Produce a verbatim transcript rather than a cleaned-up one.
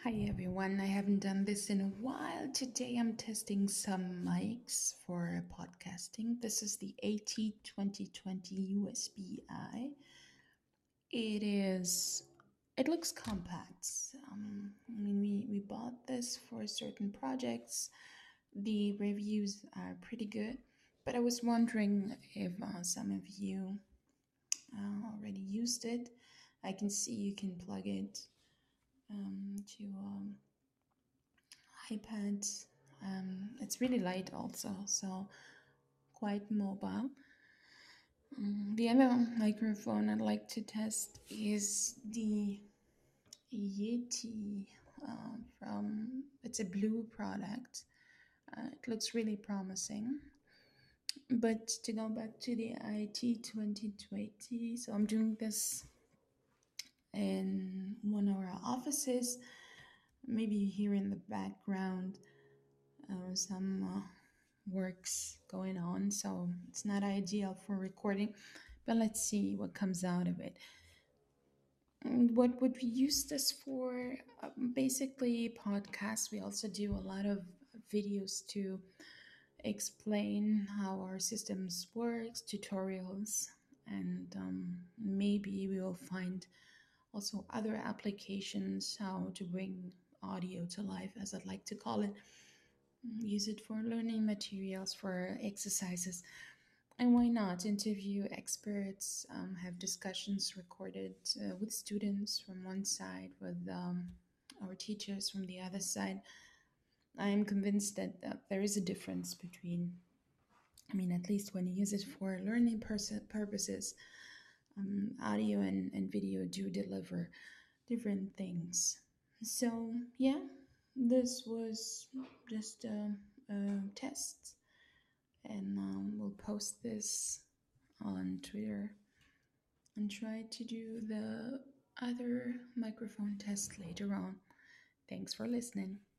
Hi everyone, I haven't done this in a while. Today I'm testing some mics for podcasting. This is the AT twenty twenty U S B I. It is, it looks compact. Um, I mean, we, we bought this for certain projects. The reviews are pretty good, but I was wondering if uh, some of you uh, already used it. I can see you can plug it um, to um, iPad. Um, it's really light also, so quite mobile. Um, the other microphone I'd like to test is the Yeti uh, from, it's a Blue product. Uh, it looks really promising. But to go back to the I T twenty twenty, so I'm doing this in one of our offices. Maybe you hear in the background uh, some uh, works going on, so it's not ideal for recording, but let's see what comes out of it. And what would we use this for? Um, basically, podcasts. We also do a lot of videos to explain how our systems works, tutorials, and um, maybe we will find also other applications how to bring audio to life, as I'd like to call it. Use it for learning materials, for exercises, and why not interview experts, um, have discussions recorded uh, with students from one side, with um, our teachers from the other side. I am convinced that uh, there is a difference between, I mean, at least when you use it for learning pers- purposes, um, audio and, and video do deliver different things. So, yeah, this was just a, a test, and um, we'll post this on Twitter and try to do the other microphone test later on. Thanks for listening.